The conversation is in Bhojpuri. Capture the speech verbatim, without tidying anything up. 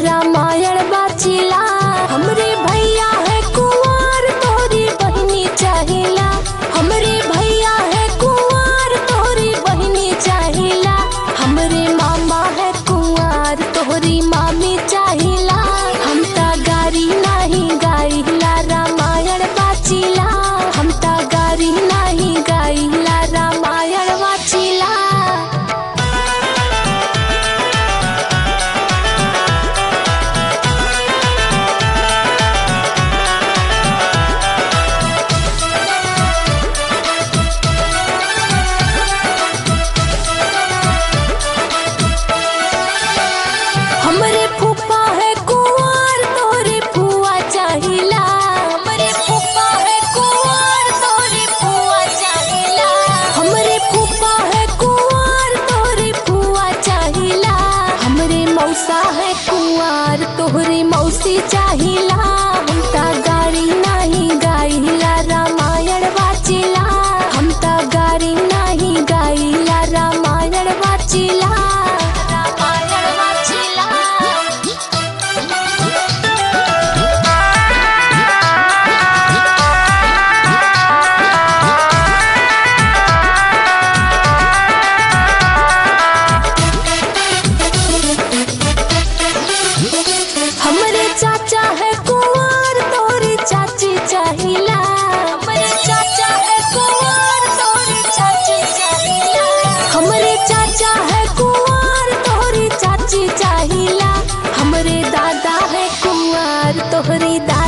रामायण बाचिला। हमरे भैया है कुंवार तोरी बहिनी चाहिला। हमरे भैया है कुंवार तोरी बहिनी चाहिला। हमरे मामा है कुंवार तोहरी मामी चाहिला। हम ता गारी नाही गाइला रामायण बाचिला। हम ता गारी नाही गाइला रामायण बाचिला। हमरे फूफा है कुंवार तोहरे फुआ चाहिला। हमरे फूफा है कुंवार तोहरे फुआ चाहिला। हमरे फूफा है कुंवार तोहरे फुआ चाहिला। हमरे मौसा है कुंवार तोहरे मौसी चाहिला। हम ता गारी नाही गाइला रामायण बाचिला। हम ता गारी नाही गाइला रामायण बाचिला। रामायण बाचिला। हमरे चाचा है कुंवार तोरी चाची चाहिला। हमरे चाचा है कुंवार तोरी चाची चाहिला। हमरे चाचा है कुंवार तोरी चाची चाहिला। हमरे दादा है कुंवार तोहरी दादी